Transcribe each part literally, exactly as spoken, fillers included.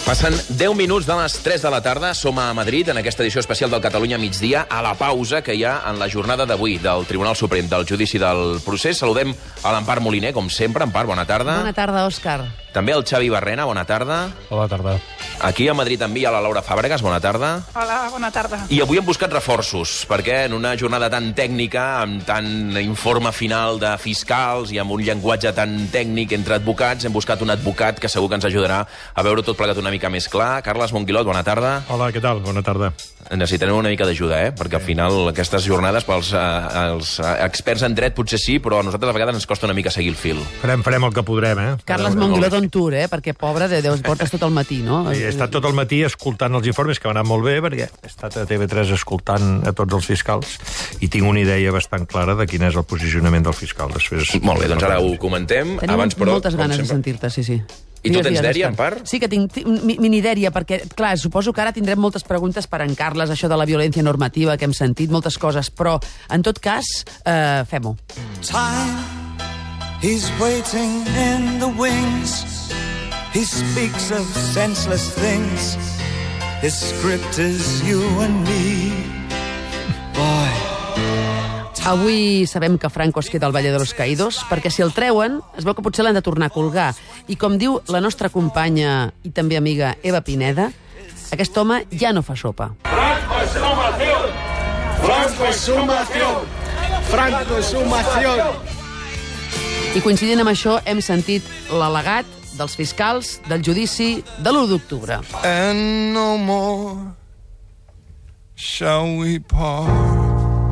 Passen deu minuts de les tres de la tarda. Som a Madrid, en aquesta edició especial del Catalunya migdia, a la pausa que hi ha en la jornada d'avui del Tribunal Suprem del Judici del Procés. Saludem a l'Empar Moliner, com sempre. Empar, bona tarda. Bona tarda, Òscar. També el Xavi Barrena, bona tarda. Bona tarda. Aquí a Madrid també hi ha la Laura Fàbregas, bona tarda. Hola, bona tarda. I avui hem buscat reforços, perquè en una jornada tan tècnica, amb tant informe final de fiscals i amb un llenguatge tan tècnic entre advocats, hem buscat un advocat que segur que ens ajudarà a veure tot plegat una mica més clar. Carles Monguilot, bona tarda. Hola, què tal? Bona tarda. Necessitarem una mica d'ajuda, eh? Perquè al final aquestes jornades pels eh, els experts en dret potser sí, però a nosaltres a vegades ens costa una mica seguir el fil. Farem, farem el que podrem, eh? Carles Monguilot on tour, eh? Perquè, pobre, de Déu, portes tot el matí, no? Sí, he estat tot el matí escoltant els informes, que van anar molt bé, perquè he estat a T V tres escoltant a tots els fiscals i tinc una idea bastant clara de quin és el posicionament del fiscal. Després... Molt bé, doncs ara ho comentem. Tenim Abans, però, moltes ganes sempre... de sentir-te, sí, sí. I tu tens dèria, en part? Sí que tinc mini-dèria, perquè, clar, suposo que ara tindrem moltes preguntes per en Carles, això de la violència normativa que hem sentit, moltes coses, però, en tot cas, eh, fem-ho. Time, he's waiting in the wings. He speaks of senseless things. His script is you and me. Boy. Avui sabem que Franco es queda al Valle de los Caídos, perquè si el treuen, es veu que potser l'han de tornar a colgar. I com diu la nostra companya i també amiga Eva Pineda, aquest home ja no fa sopa. Franco es humación! Franco es humación! Franco es humación! I coincidint amb això, hem sentit l'al·legat dels fiscals del judici de l'u d'octubre. And no more shall we part.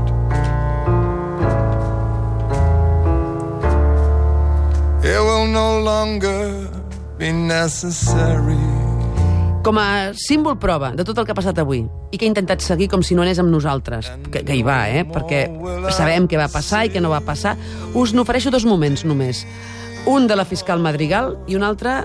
It will no longer be necessary. Com a símbol prova de tot el que ha passat avui i que ha intentat seguir com si no anés amb nosaltres, que, que hi va, eh? Perquè sabem què va passar i què no va passar, us n'ofereixo dos moments només. Un de la fiscal Madrigal i un altre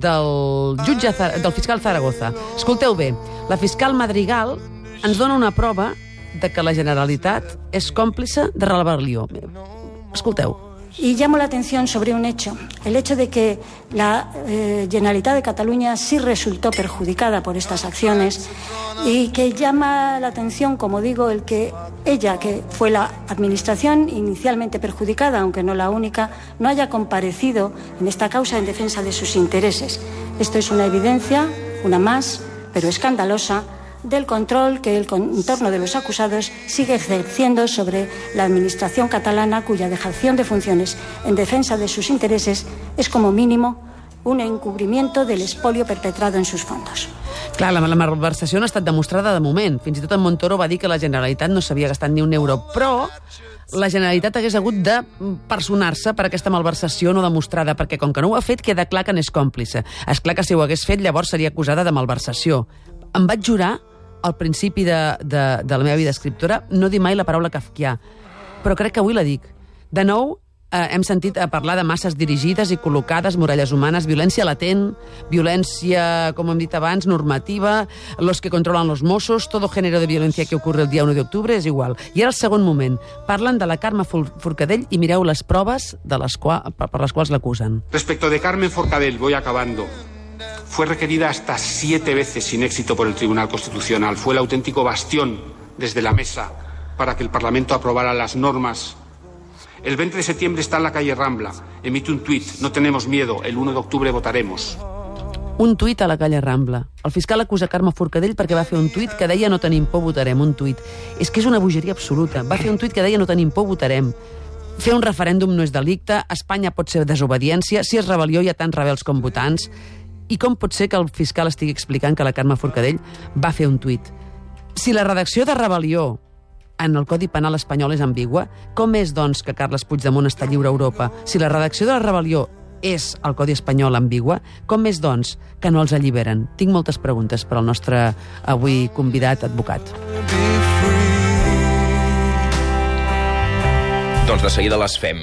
del jutge del fiscal Zaragoza. Escolteu bé, la fiscal Madrigal ens dona una prova de que la Generalitat és còmplice de la rebel·lió. Escolteu. Y llamo la atención sobre un hecho, el hecho de que la eh, Generalitat de Cataluña sí resultó perjudicada por estas acciones y que llama la atención, como digo, el que ella, que fue la administración inicialmente perjudicada, aunque no la única, no haya comparecido en esta causa en defensa de sus intereses. Esto es una evidencia, una más, pero escandalosa, del control que el entorno de los acusados sigue ejerciendo sobre la administración catalana, cuya dejación de funciones en defensa de sus intereses es como mínimo un encubrimiento del espolio perpetrado en sus fondos. Clar, la, la malversació no ha estat demostrada de moment. Fins i tot en Montoro va dir que la Generalitat no s'havia gastat ni un euro, però la Generalitat hagués hagut de personar-se per aquesta malversació no demostrada, perquè com que no ho ha fet, queda clar que n'és còmplice. És clar que si ho hagués fet, llavors seria acusada de malversació. Em vaig jurar al principi de, de, de la meva vida d'escriptora no dir mai la paraula kafkià, però crec que avui la dic. De nou, eh, hem sentit a parlar de masses dirigides i col·locades, muralles humanes, violència latent, violència, com hem dit abans, normativa, los que controlan los Mossos, todo género de violencia que ocurre el dia u de octubre, és igual. I ara el segon moment. Parlen de la Carme Forcadell i mireu les proves de les qual, per les quals l'acusen. Respecto de Carmen Forcadell, voy acabando. Fue requerida hasta siete veces sin éxito por el Tribunal Constitucional. Fue el auténtico bastión desde la mesa para que el Parlamento aprobara las normas. El veinte de septiembre está en la calle Rambla. Emite un tuit. No tenemos miedo. El uno de octubre votaremos. Un tuit a la calle Rambla. El fiscal acusa Carme Forcadell perquè va fer un tuit que deia no tenim por, votarem. Un tuit. És que és una bogeria absoluta. Va fer un tuit que deia no tenim por, votarem. Fer un referèndum no és delicte. Espanya pot ser desobediència. Si és rebel·lió hi ha tants rebels com votants. I com pot ser que el fiscal estigui explicant que la Carme Forcadell va fer un tuit? Si la redacció de rebel·lió en el Codi Penal espanyol és ambigua, com és, doncs, que Carles Puigdemont està lliure a Europa? Si la redacció de la rebel·lió és el Codi espanyol ambigua, com és, doncs, que no els alliberen? Tinc moltes preguntes per al nostre avui convidat advocat. Doncs de seguida les fem.